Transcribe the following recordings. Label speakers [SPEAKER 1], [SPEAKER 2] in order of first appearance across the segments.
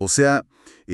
[SPEAKER 1] O sea,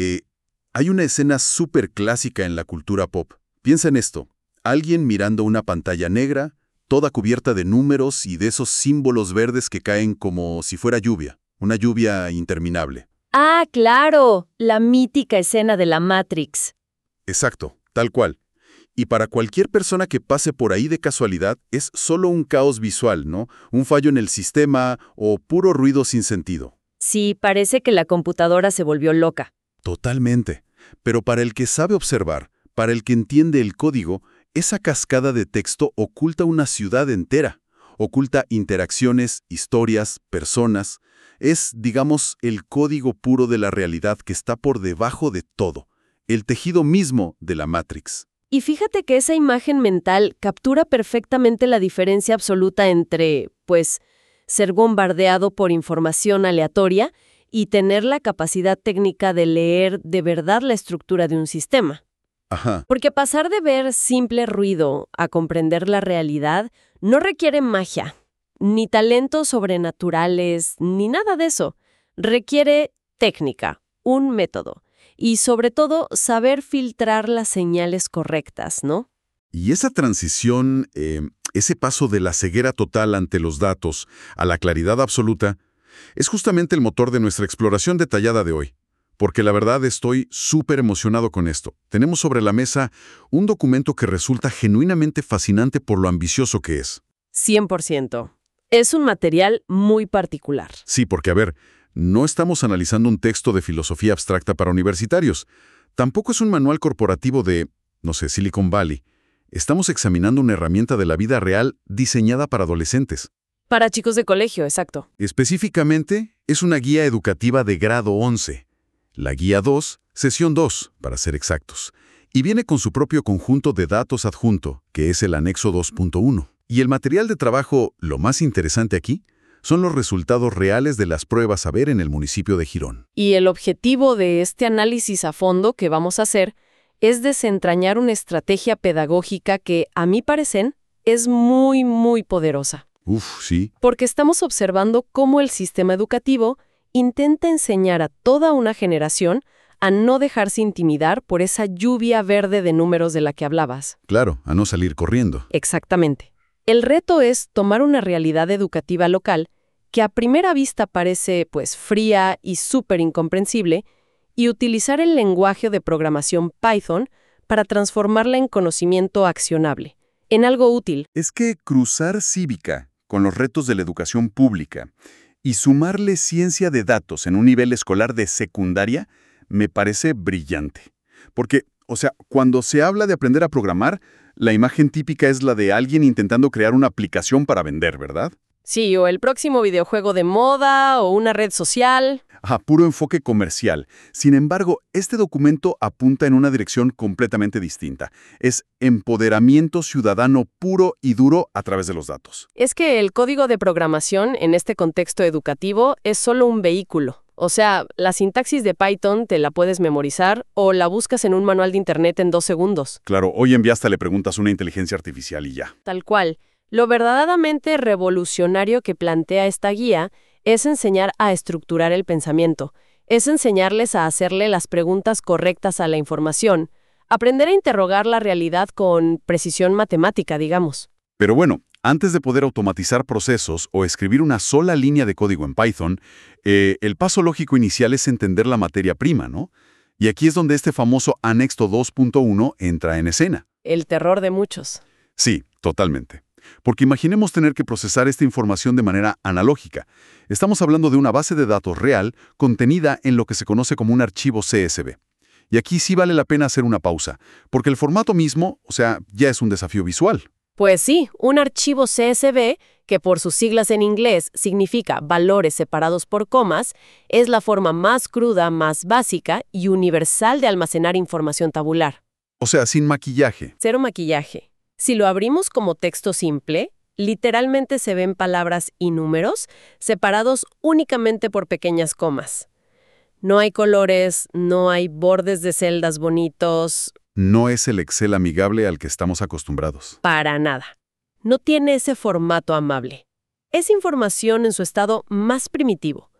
[SPEAKER 1] hay una escena súper clásica en la cultura pop. Piensa en esto. Alguien mirando una pantalla negra, toda cubierta de números y de esos símbolos verdes que caen como si fuera lluvia. Una lluvia interminable.
[SPEAKER 2] Ah, claro, la mítica escena de la Matrix.
[SPEAKER 1] Exacto, tal cual. Y para cualquier persona que pase por ahí de casualidad, es solo un caos visual, ¿no? Un fallo en el sistema o puro ruido sin sentido.
[SPEAKER 2] Sí, parece que la computadora se volvió loca.
[SPEAKER 1] Totalmente. Pero para el que sabe observar, para el que entiende el código, esa cascada de texto oculta una ciudad entera. Oculta interacciones, historias, personas. Es, digamos, el código puro de la realidad que está por debajo de todo. El tejido mismo de la Matrix.
[SPEAKER 2] Y fíjate que esa imagen mental captura perfectamente la diferencia absoluta entre, pues, ser bombardeado por información aleatoria y tener la capacidad técnica de leer de verdad la estructura de un sistema.
[SPEAKER 1] Ajá.
[SPEAKER 2] Porque pasar de ver simple ruido a comprender la realidad no requiere magia, ni talentos sobrenaturales, ni nada de eso. Requiere técnica, un método. Y sobre todo, saber filtrar las señales correctas, ¿no?
[SPEAKER 1] Y esa transición, ese paso de la ceguera total ante los datos a la claridad absoluta, es justamente el motor de nuestra exploración detallada de hoy. Porque la verdad estoy súper emocionado con esto. Tenemos sobre la mesa un documento que resulta genuinamente fascinante por lo ambicioso que es.
[SPEAKER 2] 100%. Es un material muy particular.
[SPEAKER 1] Sí, porque a ver, no estamos analizando un texto de filosofía abstracta para universitarios. Tampoco es un manual corporativo de, no sé, Silicon Valley. Estamos examinando una herramienta de la vida real diseñada para adolescentes.
[SPEAKER 2] Para chicos de colegio, exacto.
[SPEAKER 1] Específicamente, es una guía educativa de grado 11. La guía 2, sesión 2, para ser exactos. Y viene con su propio conjunto de datos adjunto, que es el anexo 2.1. Y el material de trabajo, lo más interesante aquí, son los resultados reales de las pruebas a ver en el municipio de Girón.
[SPEAKER 2] Y el objetivo de este análisis a fondo que vamos a hacer es desentrañar una estrategia pedagógica que, a mi parecer, es muy, muy poderosa.
[SPEAKER 1] Uf, sí.
[SPEAKER 2] Porque estamos observando cómo el sistema educativo intenta enseñar a toda una generación a no dejarse intimidar por esa lluvia verde de números de la que hablabas.
[SPEAKER 1] Claro, a no salir corriendo.
[SPEAKER 2] Exactamente. El reto es tomar una realidad educativa local que a primera vista parece, pues, fría y súper incomprensible, y utilizar el lenguaje de programación Python para transformarla en conocimiento accionable, en algo útil.
[SPEAKER 1] Es que cruzar cívica con los retos de la educación pública y sumarle ciencia de datos en un nivel escolar de secundaria me parece brillante. Porque, o sea, cuando se habla de aprender a programar, la imagen típica es la de alguien intentando crear una aplicación para vender, ¿verdad?
[SPEAKER 2] Sí, o el próximo videojuego de moda o una red social.
[SPEAKER 1] A puro enfoque comercial. Sin embargo, este documento apunta en una dirección completamente distinta. Es empoderamiento ciudadano puro y duro a través de los datos.
[SPEAKER 2] Es que el código de programación en este contexto educativo es solo un vehículo. O sea, la sintaxis de Python te la puedes memorizar o la buscas en un manual de internet en 2 segundos.
[SPEAKER 1] Claro, hoy en día hasta le preguntas a una inteligencia artificial y ya.
[SPEAKER 2] Tal cual. Lo verdaderamente revolucionario que plantea esta guía es enseñar a estructurar el pensamiento, es enseñarles a hacerle las preguntas correctas a la información, aprender a interrogar la realidad con precisión matemática, digamos.
[SPEAKER 1] Pero bueno, antes de poder automatizar procesos o escribir una sola línea de código en Python, el paso lógico inicial es entender la materia prima, ¿no? Y aquí es donde este famoso anexo 2.1 entra en escena.
[SPEAKER 2] El terror de muchos.
[SPEAKER 1] Sí, totalmente. Porque imaginemos tener que procesar esta información de manera analógica. Estamos hablando de una base de datos real contenida en lo que se conoce como un archivo CSV. Y aquí sí vale la pena hacer una pausa, porque el formato mismo, o sea, ya es un desafío visual.
[SPEAKER 2] Pues sí, un archivo CSV, que por sus siglas en inglés significa valores separados por comas, es la forma más cruda, más básica y universal de almacenar información tabular.
[SPEAKER 1] O sea, sin maquillaje.
[SPEAKER 2] Cero maquillaje. Si lo abrimos como texto simple, literalmente se ven palabras y números separados únicamente por pequeñas comas. No hay colores, no hay bordes de celdas bonitos.
[SPEAKER 1] No es el Excel amigable al que estamos acostumbrados.
[SPEAKER 2] Para nada. No tiene ese formato amable. Es información en su estado más primitivo,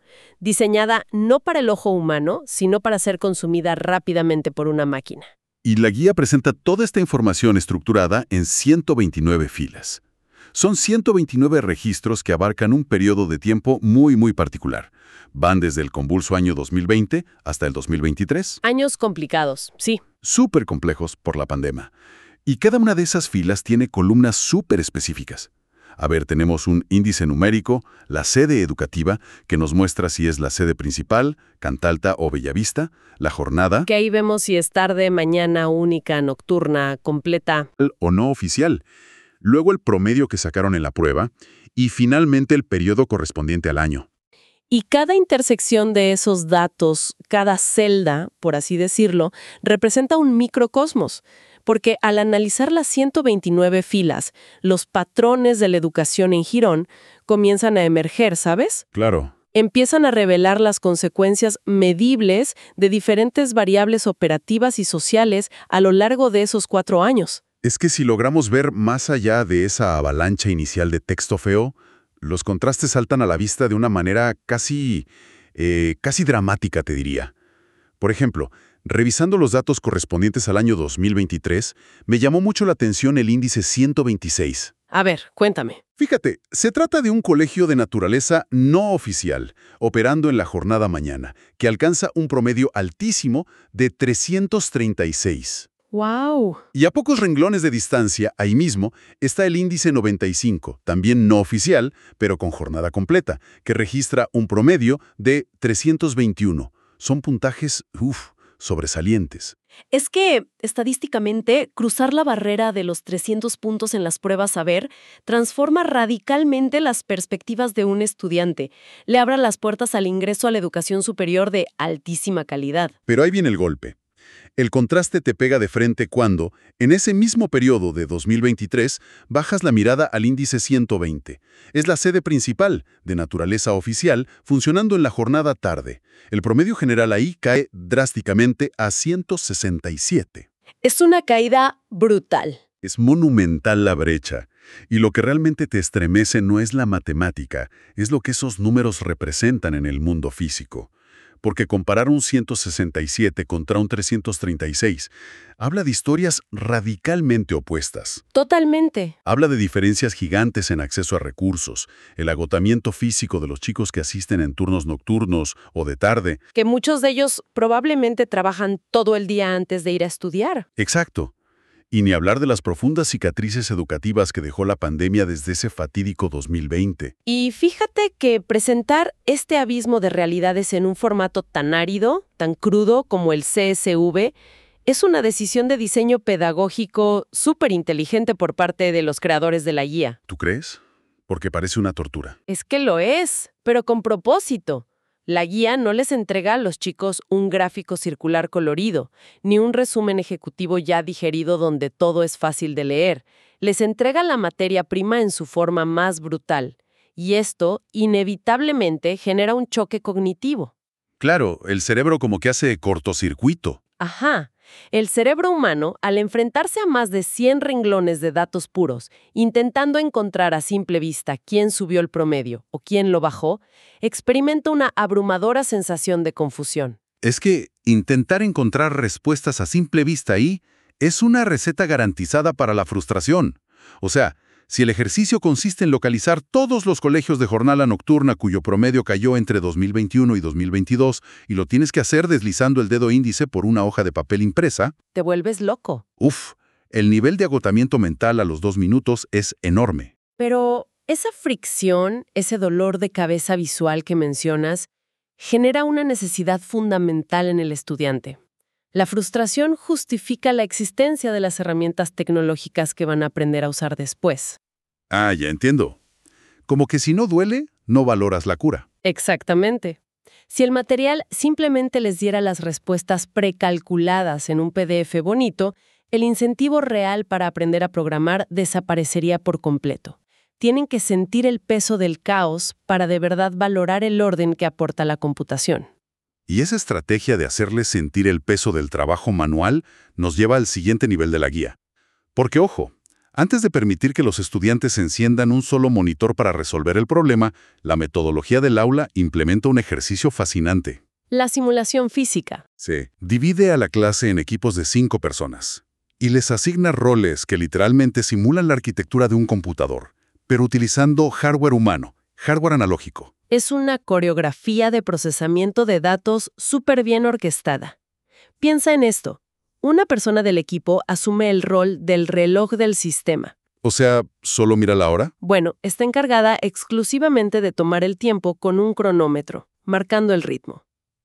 [SPEAKER 2] diseñada no para el ojo humano, sino para ser consumida rápidamente por una máquina.
[SPEAKER 1] Y la guía presenta toda esta información estructurada en 129 filas. Son 129 registros que abarcan un periodo de tiempo muy particular. Van desde el convulso año 2020 hasta el 2023.
[SPEAKER 2] Años complicados, sí.
[SPEAKER 1] Súper complejos por la pandemia. Y cada una de esas filas tiene columnas súper específicas. A ver, tenemos un índice numérico, la sede educativa, que nos muestra si es la sede principal, Cantalta o Bellavista, la jornada...
[SPEAKER 2] Que ahí vemos si es tarde, mañana, única, nocturna, completa.
[SPEAKER 1] ...o no oficial. Luego el promedio que sacaron en la prueba y finalmente el periodo correspondiente al año.
[SPEAKER 2] Y cada intersección de esos datos, cada celda, por así decirlo, representa un microcosmos, porque al analizar las 129 filas, los patrones de la educación en Girón comienzan a emerger, ¿sabes?
[SPEAKER 1] Claro.
[SPEAKER 2] Empiezan a revelar las consecuencias medibles de diferentes variables operativas y sociales a lo largo de esos 4 años.
[SPEAKER 1] Es que si logramos ver más allá de esa avalancha inicial de texto feo, los contrastes saltan a la vista de una manera casi dramática, te diría. Por ejemplo, revisando los datos correspondientes al año 2023, me llamó mucho la atención el índice 126.
[SPEAKER 2] A ver, cuéntame.
[SPEAKER 1] Fíjate, se trata de un colegio de naturaleza no oficial, operando en la jornada mañana, que alcanza un promedio altísimo de 336.
[SPEAKER 2] ¡Wow!
[SPEAKER 1] Y a pocos renglones de distancia, ahí mismo, está el índice 95, también no oficial, pero con jornada completa, que registra un promedio de 321. Son puntajes, sobresalientes.
[SPEAKER 2] Es que, estadísticamente, cruzar la barrera de los 300 puntos en las pruebas saber transforma radicalmente las perspectivas de un estudiante. Le abre las puertas al ingreso a la educación superior de altísima calidad.
[SPEAKER 1] Pero ahí viene el golpe. El contraste te pega de frente cuando, en ese mismo periodo de 2023, bajas la mirada al índice 120. Es la sede principal, de naturaleza oficial, funcionando en la jornada tarde. El promedio general ahí cae drásticamente a 167.
[SPEAKER 2] Es una caída brutal.
[SPEAKER 1] Es monumental la brecha. Y lo que realmente te estremece no es la matemática, es lo que esos números representan en el mundo físico. Porque comparar un 167 contra un 336 habla de historias radicalmente opuestas.
[SPEAKER 2] Totalmente.
[SPEAKER 1] Habla de diferencias gigantes en acceso a recursos, el agotamiento físico de los chicos que asisten en turnos nocturnos o de tarde.
[SPEAKER 2] Que muchos de ellos probablemente trabajan todo el día antes de ir a estudiar.
[SPEAKER 1] Exacto. Y ni hablar de las profundas cicatrices educativas que dejó la pandemia desde ese fatídico 2020.
[SPEAKER 2] Y fíjate que presentar este abismo de realidades en un formato tan árido, tan crudo como el CSV, es una decisión de diseño pedagógico súper inteligente por parte de los creadores de la guía.
[SPEAKER 1] ¿Tú crees? Porque parece una tortura.
[SPEAKER 2] Es que lo es, pero con propósito. La guía no les entrega a los chicos un gráfico circular colorido, ni un resumen ejecutivo ya digerido donde todo es fácil de leer. Les entrega la materia prima en su forma más brutal. Y esto, inevitablemente, genera un choque cognitivo.
[SPEAKER 1] Claro, el cerebro como que hace cortocircuito.
[SPEAKER 2] Ajá. El cerebro humano, al enfrentarse a más de 100 renglones de datos puros, intentando encontrar a simple vista quién subió el promedio o quién lo bajó, experimenta una abrumadora sensación de confusión.
[SPEAKER 1] Es que intentar encontrar respuestas a simple vista ahí es una receta garantizada para la frustración. O sea, si el ejercicio consiste en localizar todos los colegios de jornada nocturna cuyo promedio cayó entre 2021 y 2022 y lo tienes que hacer deslizando el dedo índice por una hoja de papel impresa,
[SPEAKER 2] Te vuelves loco.
[SPEAKER 1] El nivel de agotamiento mental a los 2 minutos es enorme.
[SPEAKER 2] Pero esa fricción, ese dolor de cabeza visual que mencionas, genera una necesidad fundamental en el estudiante. La frustración justifica la existencia de las herramientas tecnológicas que van a aprender a usar después.
[SPEAKER 1] Ah, ya entiendo. Como que si no duele, no valoras la cura.
[SPEAKER 2] Exactamente. Si el material simplemente les diera las respuestas precalculadas en un PDF bonito, el incentivo real para aprender a programar desaparecería por completo. Tienen que sentir el peso del caos para de verdad valorar el orden que aporta la computación.
[SPEAKER 1] Y esa estrategia de hacerles sentir el peso del trabajo manual nos lleva al siguiente nivel de la guía. Porque, ojo, Antes de permitir que los estudiantes enciendan un solo monitor para resolver el problema, la metodología del aula implementa un ejercicio fascinante.
[SPEAKER 2] La simulación física.
[SPEAKER 1] Se divide a la clase en equipos de 5 personas y les asigna roles que literalmente simulan la arquitectura de un computador, pero utilizando hardware humano, hardware analógico.
[SPEAKER 2] Es una coreografía de procesamiento de datos súper bien orquestada. Piensa en esto. Una persona del equipo asume el rol del reloj del sistema.
[SPEAKER 1] O sea, ¿solo mira la hora?
[SPEAKER 2] Bueno, está encargada exclusivamente de tomar el tiempo con un cronómetro, marcando el ritmo.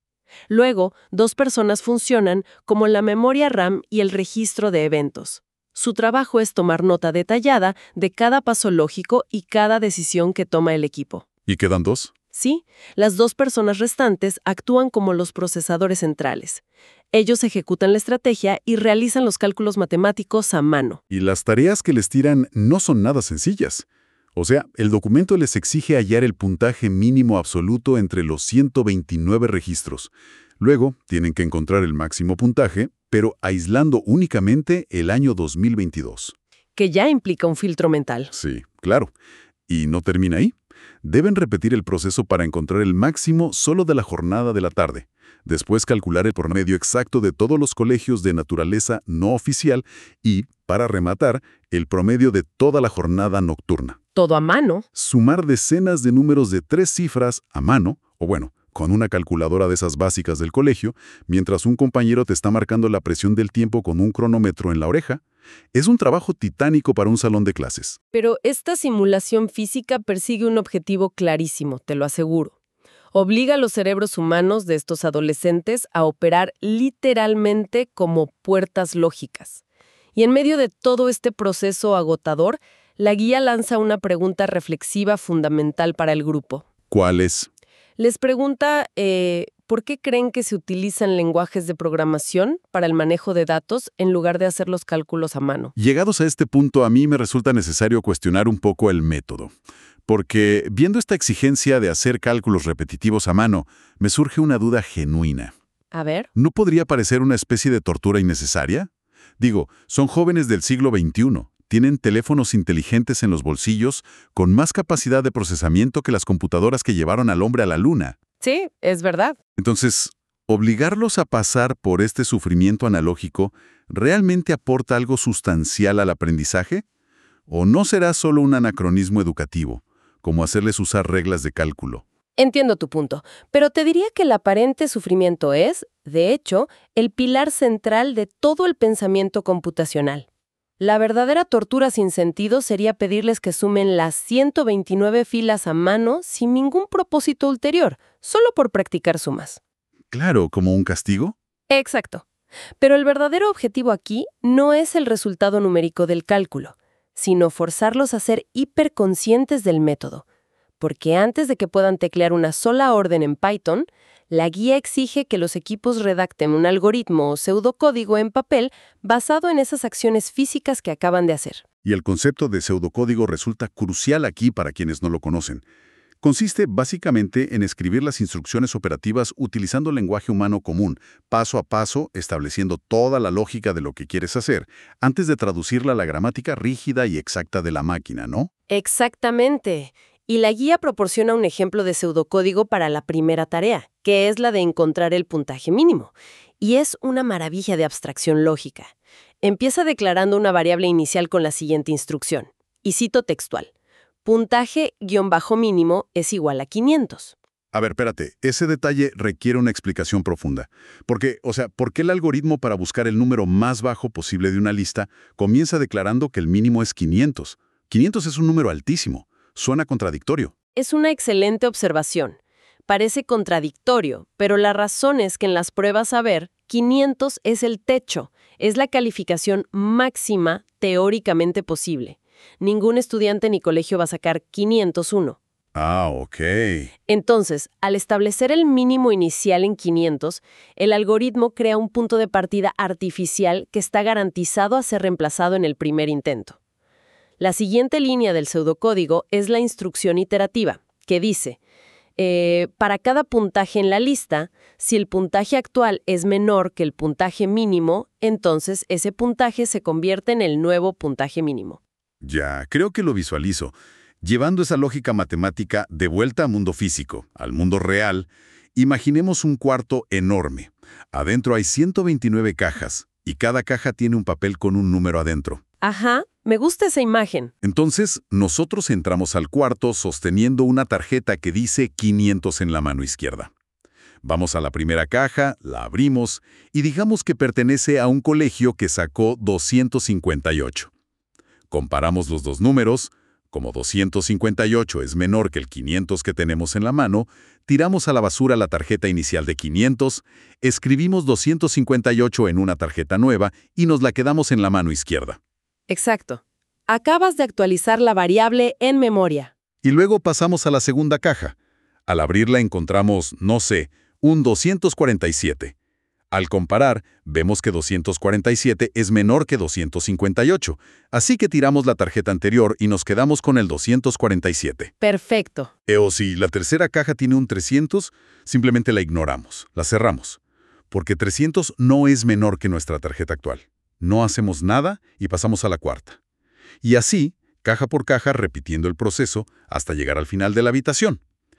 [SPEAKER 2] Luego, 2 personas funcionan como la memoria RAM y el registro de eventos. Su trabajo es tomar nota detallada de cada paso lógico y cada decisión que toma el equipo.
[SPEAKER 1] ¿Y quedan 2?
[SPEAKER 2] Sí, las 2 personas restantes actúan como los procesadores centrales. Ellos ejecutan la estrategia y realizan los cálculos matemáticos a mano.
[SPEAKER 1] Y las tareas que les tiran no son nada sencillas. O sea, el documento les exige hallar el puntaje mínimo absoluto entre los 129 registros. Luego, tienen que encontrar el máximo puntaje, pero aislando únicamente el año 2022.
[SPEAKER 2] Que ya implica un filtro mental.
[SPEAKER 1] Sí, claro. Y no termina ahí. Deben repetir el proceso para encontrar el máximo solo de la jornada de la tarde. Después calcular el promedio exacto de todos los colegios de naturaleza no oficial y, para rematar, el promedio de toda la jornada nocturna.
[SPEAKER 2] Todo a mano.
[SPEAKER 1] Sumar decenas de números de 3 cifras a mano, o bueno, con una calculadora de esas básicas del colegio, mientras un compañero te está marcando la presión del tiempo con un cronómetro en la oreja, es un trabajo titánico para un salón de clases.
[SPEAKER 2] Pero esta simulación física persigue un objetivo clarísimo, te lo aseguro. Obliga a los cerebros humanos de estos adolescentes a operar literalmente como puertas lógicas. Y en medio de todo este proceso agotador, la guía lanza una pregunta reflexiva fundamental para el grupo.
[SPEAKER 1] ¿Cuál es?
[SPEAKER 2] Les pregunta, ¿por qué creen que se utilizan lenguajes de programación para el manejo de datos en lugar de hacer los cálculos a mano?
[SPEAKER 1] Llegados a este punto, a mí me resulta necesario cuestionar un poco el método. Porque, viendo esta exigencia de hacer cálculos repetitivos a mano, me surge una duda genuina.
[SPEAKER 2] A ver.
[SPEAKER 1] ¿No podría parecer una especie de tortura innecesaria? Digo, son jóvenes del siglo XXI. Tienen teléfonos inteligentes en los bolsillos con más capacidad de procesamiento que las computadoras que llevaron al hombre a la luna.
[SPEAKER 2] Sí, es verdad.
[SPEAKER 1] Entonces, ¿obligarlos a pasar por este sufrimiento analógico realmente aporta algo sustancial al aprendizaje? ¿O no será solo un anacronismo educativo, como hacerles usar reglas de cálculo?
[SPEAKER 2] Entiendo tu punto, pero te diría que el aparente sufrimiento es, de hecho, el pilar central de todo el pensamiento computacional. La verdadera tortura sin sentido sería pedirles que sumen las 129 filas a mano sin ningún propósito ulterior, solo por practicar sumas.
[SPEAKER 1] Claro, ¿como un castigo?
[SPEAKER 2] Exacto. Pero el verdadero objetivo aquí no es el resultado numérico del cálculo, sino forzarlos a ser hiperconscientes del método. Porque antes de que puedan teclear una sola orden en Python, la guía exige que los equipos redacten un algoritmo o pseudocódigo en papel basado en esas acciones físicas que acaban de hacer.
[SPEAKER 1] Y el concepto de pseudocódigo resulta crucial aquí para quienes no lo conocen. Consiste básicamente en escribir las instrucciones operativas utilizando lenguaje humano común, paso a paso, estableciendo toda la lógica de lo que quieres hacer, antes de traducirla a la gramática rígida y exacta de la máquina, ¿no?
[SPEAKER 2] Exactamente. Y la guía proporciona un ejemplo de pseudocódigo para la primera tarea, que es la de encontrar el puntaje mínimo. Y es una maravilla de abstracción lógica. Empieza declarando una variable inicial con la siguiente instrucción. Y cito textual. Puntaje-mínimo es igual a 500.
[SPEAKER 1] A ver, espérate, ese detalle requiere una explicación profunda. Porque, ¿por qué el algoritmo para buscar el número más bajo posible de una lista comienza declarando que el mínimo es 500? 500 es un número altísimo. Suena contradictorio.
[SPEAKER 2] Es una excelente observación. Parece contradictorio, pero la razón es que en las pruebas a ver, 500 es el techo, es la calificación máxima teóricamente posible. Ningún estudiante ni colegio va a sacar 501.
[SPEAKER 1] Ah, ok.
[SPEAKER 2] Entonces, al establecer el mínimo inicial en 500, el algoritmo crea un punto de partida artificial que está garantizado a ser reemplazado en el primer intento. La siguiente línea del pseudocódigo es la instrucción iterativa, que dice, para cada puntaje en la lista, si el puntaje actual es menor que el puntaje mínimo, entonces ese puntaje se convierte en el nuevo puntaje mínimo.
[SPEAKER 1] Ya, creo que lo visualizo. Llevando esa lógica matemática de vuelta al mundo físico, al mundo real, imaginemos un cuarto enorme. Adentro hay 129 cajas, y cada caja tiene un papel con un número adentro.
[SPEAKER 2] Ajá, me gusta esa imagen.
[SPEAKER 1] Entonces, nosotros entramos al cuarto sosteniendo una tarjeta que dice 500 en la mano izquierda. Vamos a la primera caja, la abrimos, y digamos que pertenece a un colegio que sacó 258. Comparamos los dos números. Como 258 es menor que el 500 que tenemos en la mano, tiramos a la basura la tarjeta inicial de 500, escribimos 258 en una tarjeta nueva y nos la quedamos en la mano izquierda.
[SPEAKER 2] Exacto. Acabas de actualizar la variable en memoria.
[SPEAKER 1] Y luego pasamos a la segunda caja. Al abrirla encontramos, no sé, un 247. Al comparar, vemos que 247 es menor que 258, así que tiramos la tarjeta anterior y nos quedamos con el 247.
[SPEAKER 2] Perfecto.
[SPEAKER 1] O si la tercera caja tiene un 300, simplemente la ignoramos, la cerramos, porque 300 no es menor que nuestra tarjeta actual. No hacemos nada y pasamos a la cuarta. Y así, caja por caja, repitiendo el proceso hasta llegar al final de la habitación.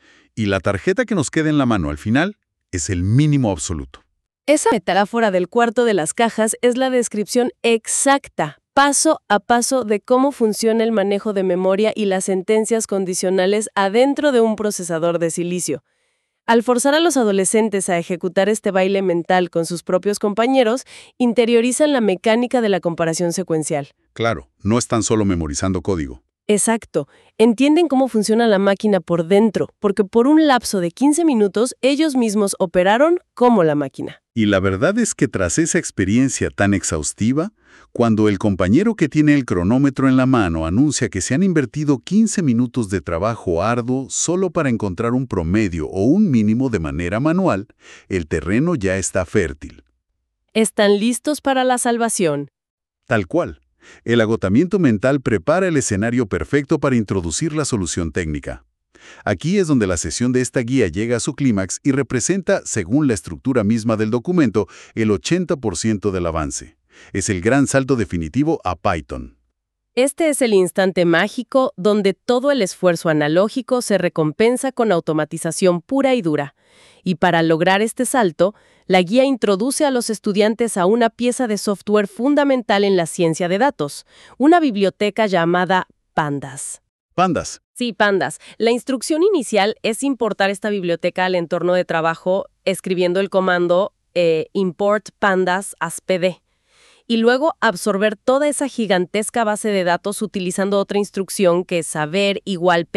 [SPEAKER 1] Y la tarjeta que nos queda en la mano al final es el mínimo absoluto.
[SPEAKER 2] Esa metáfora del cuarto de las cajas es la descripción exacta, paso a paso, de cómo funciona el manejo de memoria y las sentencias condicionales adentro de un procesador de silicio. Al forzar a los adolescentes a ejecutar este baile mental con sus propios compañeros, interiorizan la mecánica de la comparación secuencial.
[SPEAKER 1] Claro, no están solo memorizando código.
[SPEAKER 2] Exacto. Entienden cómo funciona la máquina por dentro, porque por un lapso de 15 minutos ellos mismos operaron como la máquina.
[SPEAKER 1] Y la verdad es que tras esa experiencia tan exhaustiva, cuando el compañero que tiene el cronómetro en la mano anuncia que se han invertido 15 minutos de trabajo arduo solo para encontrar un promedio o un mínimo de manera manual, el terreno ya está fértil.
[SPEAKER 2] Están listos para la salvación.
[SPEAKER 1] Tal cual. El agotamiento mental prepara el escenario perfecto para introducir la solución técnica. Aquí es donde la sesión de esta guía llega a su clímax y representa, según la estructura misma del documento, el 80% del avance. Es el gran salto definitivo a Python.
[SPEAKER 2] Este es el instante mágico donde todo el esfuerzo analógico se recompensa con automatización pura y dura. Y para lograr este salto, la guía introduce a los estudiantes a una pieza de software fundamental en la ciencia de datos, una biblioteca llamada Pandas.
[SPEAKER 1] Pandas.
[SPEAKER 2] Sí, Pandas. La instrucción inicial es importar esta biblioteca al entorno de trabajo escribiendo el comando import pandas as pd. Y luego absorber toda esa gigantesca base de datos utilizando otra instrucción que es saber igual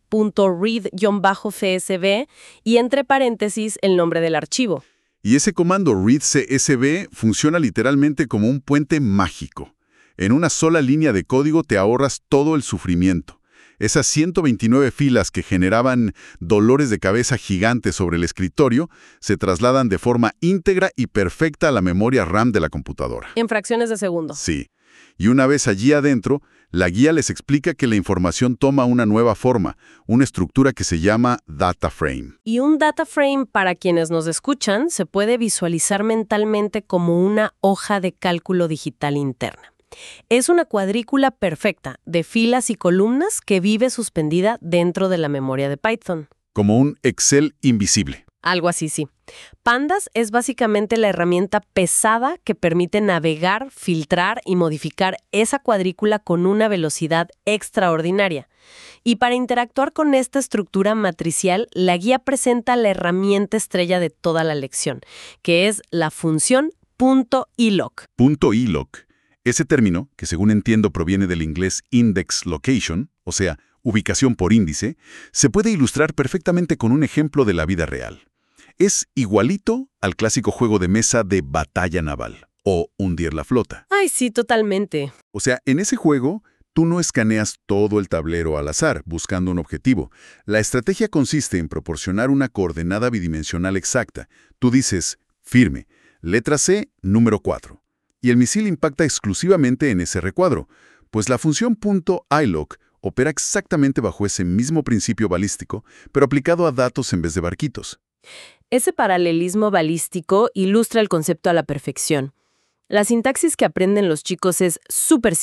[SPEAKER 2] pd.read-csv y entre paréntesis el nombre del archivo.
[SPEAKER 1] Y ese comando read-csv funciona literalmente como un puente mágico. En una sola línea de código te ahorras todo el sufrimiento. Esas 129 filas que generaban dolores de cabeza gigantes sobre el escritorio se trasladan de forma íntegra y perfecta a la memoria RAM de la computadora.
[SPEAKER 2] En fracciones de segundo.
[SPEAKER 1] Sí. Y una vez allí adentro, la guía les explica que la información toma una nueva forma, una estructura que se llama data frame.
[SPEAKER 2] Y un data frame, para quienes nos escuchan, se puede visualizar mentalmente como una hoja de cálculo digital interna. Es una cuadrícula perfecta de filas y columnas que vive suspendida dentro de la memoria de Python.
[SPEAKER 1] Como un Excel invisible.
[SPEAKER 2] Algo así, sí. Pandas es básicamente la herramienta pesada que permite navegar, filtrar y modificar esa cuadrícula con una velocidad extraordinaria. Y para interactuar con esta estructura matricial, la guía presenta la herramienta estrella de toda la lección, que es la función .iloc.
[SPEAKER 1] .iloc. Ese término, que según entiendo proviene del inglés index location, o sea, ubicación por índice, se puede ilustrar perfectamente con un ejemplo de la vida real. Es igualito al clásico juego de mesa de batalla naval, o hundir la flota.
[SPEAKER 2] Ay, sí, totalmente.
[SPEAKER 1] O sea, en ese juego, tú no escaneas todo el tablero al azar, buscando un objetivo. La estrategia consiste en proporcionar una coordenada bidimensional exacta. Tú dices, firme, letra C, número 4. Y el misil impacta exclusivamente en ese recuadro, pues la función .iloc opera exactamente bajo ese mismo principio balístico, pero aplicado a datos en vez de barquitos.
[SPEAKER 2] Ese paralelismo balístico ilustra el concepto a la perfección. La sintaxis que aprenden los chicos es súper simple.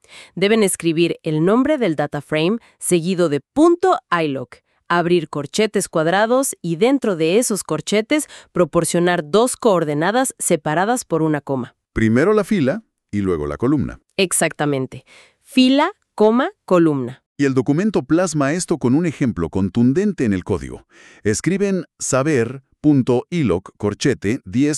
[SPEAKER 2] Deben escribir el nombre del data frame seguido de .iloc, abrir corchetes cuadrados y dentro de esos corchetes proporcionar dos coordenadas separadas por una coma.
[SPEAKER 1] Primero la fila y luego la columna.
[SPEAKER 2] Exactamente. Fila, coma, columna.
[SPEAKER 1] Y el documento plasma esto con un ejemplo contundente en el código. Escriben saber.iloc corchete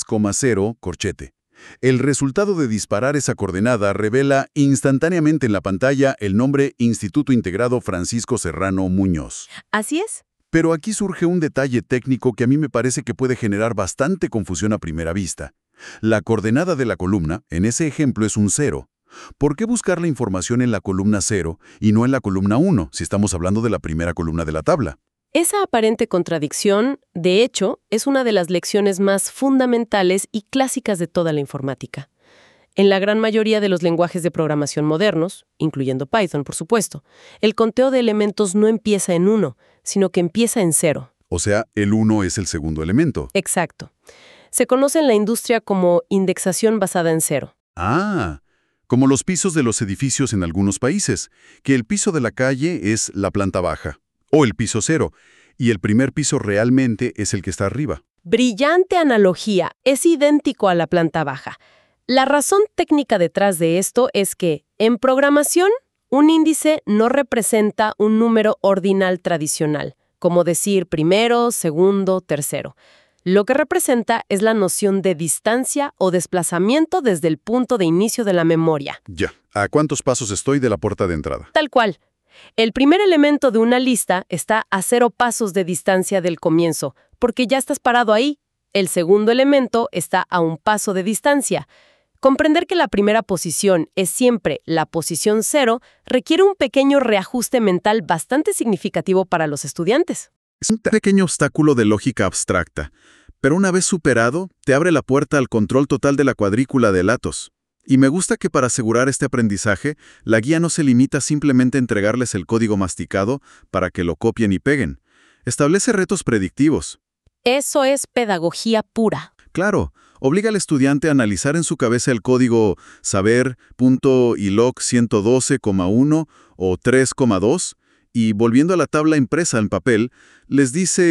[SPEAKER 1] 10,0 corchete. El resultado de disparar esa coordenada revela instantáneamente en la pantalla el nombre Instituto Integrado Francisco Serrano Muñoz.
[SPEAKER 2] Así es.
[SPEAKER 1] Pero aquí surge un detalle técnico que a mí me parece que puede generar bastante confusión a primera vista. La coordenada de la columna, en ese ejemplo, es un 0. ¿Por qué buscar la información en la columna 0 y no en la columna 1, si estamos hablando de la primera columna de la tabla?
[SPEAKER 2] Esa aparente contradicción, de hecho, es una de las lecciones más fundamentales y clásicas de toda la informática. En la gran mayoría de los lenguajes de programación modernos, incluyendo Python, por supuesto, el conteo de elementos no empieza en 1, sino que empieza en 0.
[SPEAKER 1] O sea, el 1 es el segundo elemento.
[SPEAKER 2] Exacto. Se conoce en la industria como indexación basada en 0.
[SPEAKER 1] Ah, como los pisos de los edificios en algunos países, que el piso de la calle es la planta baja, o el piso 0, y el primer piso realmente es el que está arriba.
[SPEAKER 2] Brillante analogía, es idéntico a la planta baja. La razón técnica detrás de esto es que, en programación, un índice no representa un número ordinal tradicional, como decir primero, segundo, tercero. Lo que representa es la noción de distancia o desplazamiento desde el punto de inicio de la memoria.
[SPEAKER 1] Ya, ¿a cuántos pasos estoy de la puerta de entrada?
[SPEAKER 2] Tal cual. El primer elemento de una lista está a 0 pasos de distancia del comienzo, porque ya estás parado ahí. El segundo elemento está a 1 paso de distancia. Comprender que la primera posición es siempre la posición 0 requiere un pequeño reajuste mental bastante significativo para los estudiantes.
[SPEAKER 1] Es un pequeño obstáculo de lógica abstracta, pero una vez superado, te abre la puerta al control total de la cuadrícula de Latos. Y me gusta que para asegurar este aprendizaje, la guía no se limita simplemente a entregarles el código masticado para que lo copien y peguen. Establece retos predictivos.
[SPEAKER 2] Eso es pedagogía pura.
[SPEAKER 1] Claro, obliga al estudiante a analizar en su cabeza el código saber.iloc 112,1 o 3,2 y volviendo a la tabla impresa en papel, les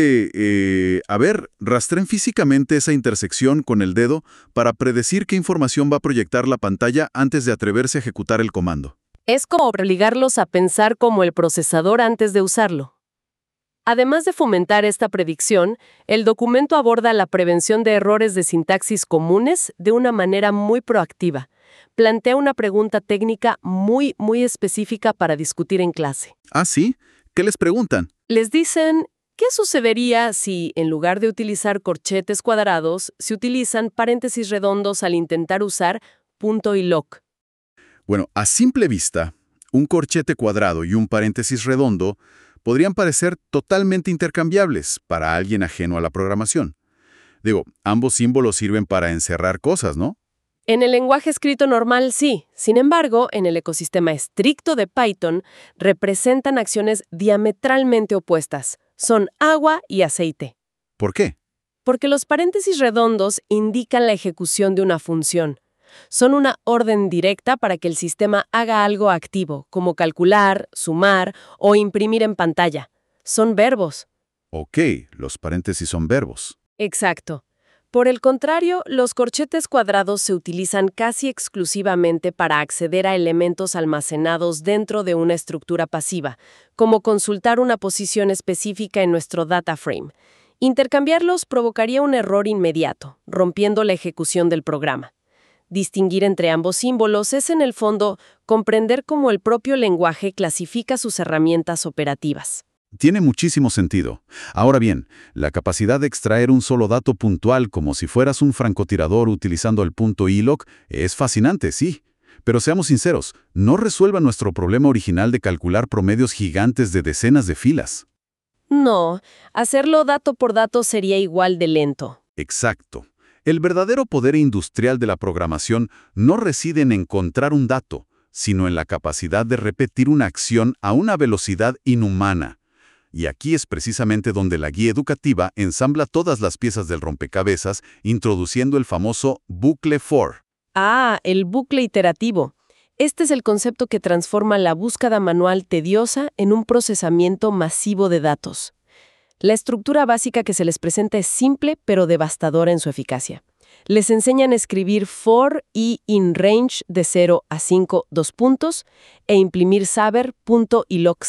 [SPEAKER 1] dice, a ver, rastren físicamente esa intersección con el dedo para predecir qué información va a proyectar la pantalla antes de atreverse a ejecutar el comando.
[SPEAKER 2] Es como obligarlos a pensar como el procesador antes de usarlo. Además de fomentar esta predicción, el documento aborda la prevención de errores de sintaxis comunes de una manera muy proactiva. Plantea una pregunta técnica muy específica para discutir en clase.
[SPEAKER 1] ¿Ah, sí? ¿Qué les preguntan?
[SPEAKER 2] Les dicen, ¿qué sucedería si, en lugar de utilizar corchetes cuadrados, se utilizan paréntesis redondos al intentar usar .iloc?
[SPEAKER 1] Bueno, a simple vista, un corchete cuadrado y un paréntesis redondo podrían parecer totalmente intercambiables para alguien ajeno a la programación. Digo, ambos símbolos sirven para encerrar cosas, ¿no?
[SPEAKER 2] En el lenguaje escrito normal, sí. Sin embargo, en el ecosistema estricto de Python, representan acciones diametralmente opuestas. Son agua y aceite.
[SPEAKER 1] ¿Por qué?
[SPEAKER 2] Porque los paréntesis redondos indican la ejecución de una función. Son una orden directa para que el sistema haga algo activo, como calcular, sumar o imprimir en pantalla. Son verbos.
[SPEAKER 1] Ok, los paréntesis son verbos.
[SPEAKER 2] Exacto. Por el contrario, los corchetes cuadrados se utilizan casi exclusivamente para acceder a elementos almacenados dentro de una estructura pasiva, como consultar una posición específica en nuestro data frame. Intercambiarlos provocaría un error inmediato, rompiendo la ejecución del programa. Distinguir entre ambos símbolos es, en el fondo, comprender cómo el propio lenguaje clasifica sus herramientas operativas.
[SPEAKER 1] Tiene muchísimo sentido. Ahora bien, la capacidad de extraer un solo dato puntual como si fueras un francotirador utilizando el .iloc es fascinante, sí. Pero seamos sinceros, no resuelva nuestro problema original de calcular promedios gigantes de decenas de filas.
[SPEAKER 2] No, hacerlo dato por dato sería igual de lento.
[SPEAKER 1] Exacto. El verdadero poder industrial de la programación no reside en encontrar un dato, sino en la capacidad de repetir una acción a una velocidad inhumana. Y aquí es precisamente donde la guía educativa ensambla todas las piezas del rompecabezas, introduciendo el famoso bucle for.
[SPEAKER 2] Ah, el bucle iterativo. Este es el concepto que transforma la búsqueda manual tediosa en un procesamiento masivo de datos. La estructura básica que se les presenta es simple pero devastadora en su eficacia. Les enseñan a escribir for y in range de 0 a 5, dos puntos, e imprimir saber punto y log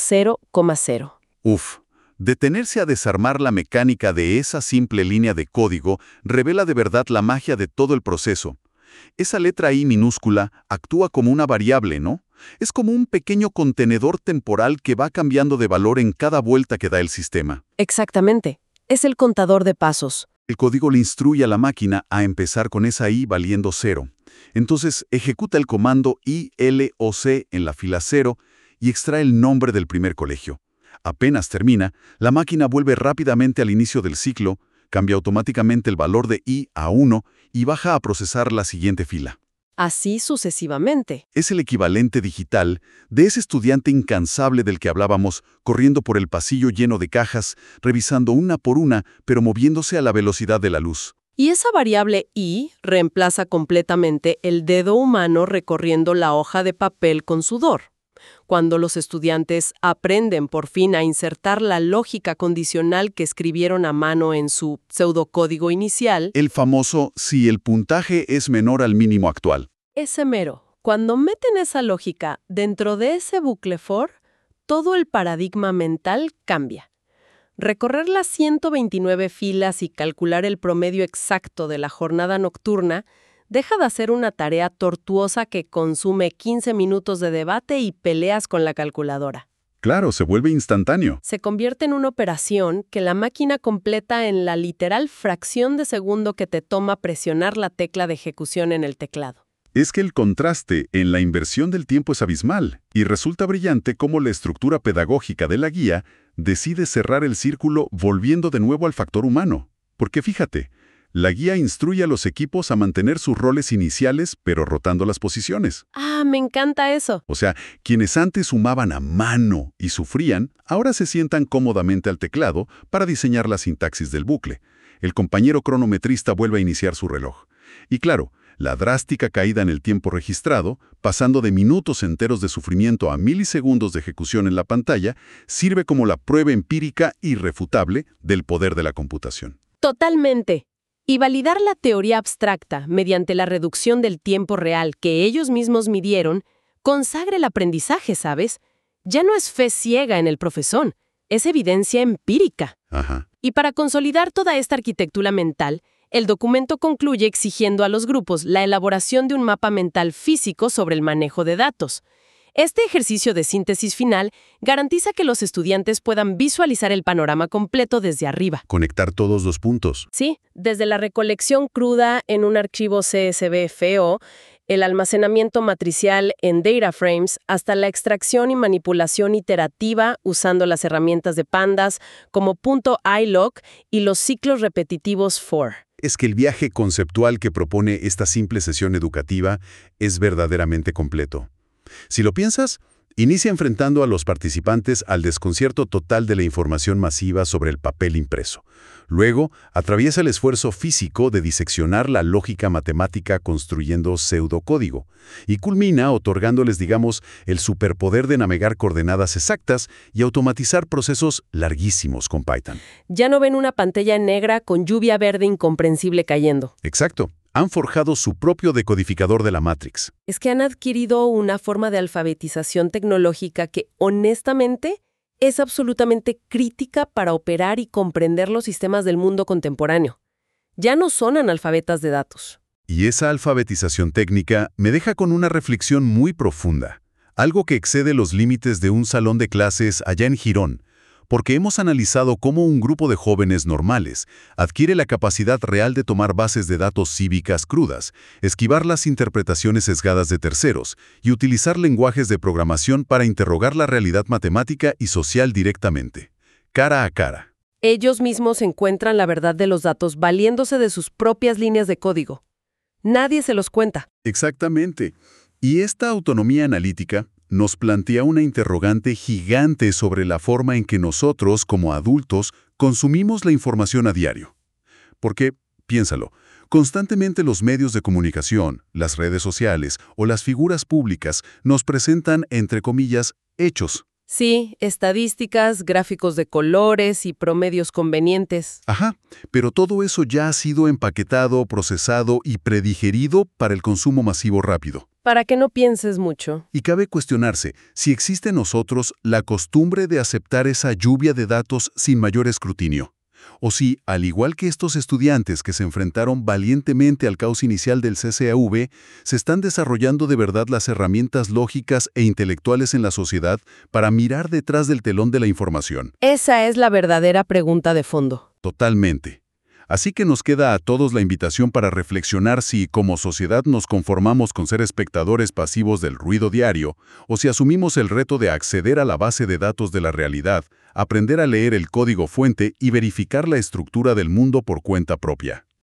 [SPEAKER 2] 0,0.
[SPEAKER 1] Uf, detenerse a desarmar la mecánica de esa simple línea de código revela de verdad la magia de todo el proceso. Esa letra I minúscula actúa como una variable, ¿no? Es como un pequeño contenedor temporal que va cambiando de valor en cada vuelta que da el sistema.
[SPEAKER 2] Exactamente. Es el contador de pasos.
[SPEAKER 1] El código le instruye a la máquina a empezar con esa I valiendo 0. Entonces ejecuta el comando ILOC en la fila 0 y extrae el nombre del primer colegio. Apenas termina, la máquina vuelve rápidamente al inicio del ciclo, cambia automáticamente el valor de I a 1 y baja a procesar la siguiente fila.
[SPEAKER 2] Así sucesivamente.
[SPEAKER 1] Es el equivalente digital de ese estudiante incansable del que hablábamos, corriendo por el pasillo lleno de cajas, revisando una por una, pero moviéndose a la velocidad de la luz.
[SPEAKER 2] Y esa variable I reemplaza completamente el dedo humano recorriendo la hoja de papel con sudor. Cuando los estudiantes aprenden por fin a insertar la lógica condicional que escribieron a mano en su pseudocódigo inicial,
[SPEAKER 1] El famoso si el puntaje es menor al mínimo actual.
[SPEAKER 2] ese mero, cuando meten esa lógica dentro de ese bucle for, todo el paradigma mental cambia. Recorrer las 129 filas y calcular el promedio exacto de la jornada nocturna deja de ser una tarea tortuosa que consume 15 minutos de debate y peleas con la calculadora.
[SPEAKER 1] Claro, se vuelve instantáneo.
[SPEAKER 2] Se convierte en una operación que la máquina completa en la literal fracción de segundo que te toma presionar la tecla de ejecución en el teclado.
[SPEAKER 1] Es que el contraste en la inversión del tiempo es abismal, y resulta brillante cómo la estructura pedagógica de la guía decide cerrar el círculo volviendo de nuevo al factor humano. Porque fíjate, la guía instruye a los equipos a mantener sus roles iniciales, pero rotando las posiciones.
[SPEAKER 2] ¡Ah, me encanta eso!
[SPEAKER 1] O sea, quienes antes sumaban a mano y sufrían, ahora se sientan cómodamente al teclado para diseñar la sintaxis del bucle. El compañero cronometrista vuelve a iniciar su reloj. Y claro, la drástica caída en el tiempo registrado, pasando de minutos enteros de sufrimiento a milisegundos de ejecución en la pantalla, sirve como la prueba empírica irrefutable del poder de la computación.
[SPEAKER 2] Totalmente. Y validar la teoría abstracta mediante la reducción del tiempo real que ellos mismos midieron consagra el aprendizaje, ¿sabes? Ya no es fe ciega en el profesor, es evidencia empírica.
[SPEAKER 1] Ajá.
[SPEAKER 2] Y para consolidar toda esta arquitectura mental, el documento concluye exigiendo a los grupos la elaboración de un mapa mental físico sobre el manejo de datos. Este ejercicio de síntesis final garantiza que los estudiantes puedan visualizar el panorama completo desde arriba.
[SPEAKER 1] Conectar todos los puntos.
[SPEAKER 2] Sí, desde la recolección cruda en un archivo CSV feo, el almacenamiento matricial en data frames, hasta la extracción y manipulación iterativa usando las herramientas de Pandas como .iloc y los ciclos repetitivos for.
[SPEAKER 1] Es que el viaje conceptual que propone esta simple sesión educativa es verdaderamente completo. Si lo piensas, inicia enfrentando a los participantes al desconcierto total de la información masiva sobre el papel impreso. Luego, atraviesa el esfuerzo físico de diseccionar la lógica matemática construyendo pseudocódigo. Y culmina otorgándoles, digamos, el superpoder de navegar coordenadas exactas y automatizar procesos larguísimos con Python.
[SPEAKER 2] Ya no ven una pantalla negra con lluvia verde incomprensible cayendo.
[SPEAKER 1] Exacto. Han forjado su propio decodificador de la Matrix.
[SPEAKER 2] Es que han adquirido una forma de alfabetización tecnológica que, honestamente, es absolutamente crítica para operar y comprender los sistemas del mundo contemporáneo. Ya no son analfabetas de datos.
[SPEAKER 1] Y esa alfabetización técnica me deja con una reflexión muy profunda, algo que excede los límites de un salón de clases allá en Girón, porque hemos analizado cómo un grupo de jóvenes normales adquiere la capacidad real de tomar bases de datos cívicas crudas, esquivar las interpretaciones sesgadas de terceros y utilizar lenguajes de programación para interrogar la realidad matemática y social directamente, cara a cara.
[SPEAKER 2] Ellos mismos encuentran la verdad de los datos valiéndose de sus propias líneas de código. Nadie se los cuenta.
[SPEAKER 1] Exactamente. Y esta autonomía analítica nos plantea una interrogante gigante sobre la forma en que nosotros, como adultos, consumimos la información a diario. Porque, piénsalo, Constantemente los medios de comunicación, las redes sociales o las figuras públicas nos presentan, entre comillas, hechos.
[SPEAKER 2] Sí, estadísticas, gráficos de colores y promedios convenientes.
[SPEAKER 1] Ajá, pero todo eso ya ha sido empaquetado, procesado y predigerido para el consumo masivo rápido.
[SPEAKER 2] Para que no pienses mucho.
[SPEAKER 1] Y cabe cuestionarse si existe en nosotros la costumbre de aceptar esa lluvia de datos sin mayor escrutinio. O si, al igual que estos estudiantes que se enfrentaron valientemente al caos inicial del CCAV, se están desarrollando de verdad las herramientas lógicas e intelectuales en la sociedad para mirar detrás del telón de la información.
[SPEAKER 2] Esa es la verdadera pregunta de fondo.
[SPEAKER 1] Totalmente. Así que nos queda a todos la invitación para reflexionar si, como sociedad, nos conformamos con ser espectadores pasivos del ruido diario, o si asumimos el reto de acceder a la base de datos de la realidad, aprender a leer el código fuente y verificar la estructura del mundo por cuenta propia.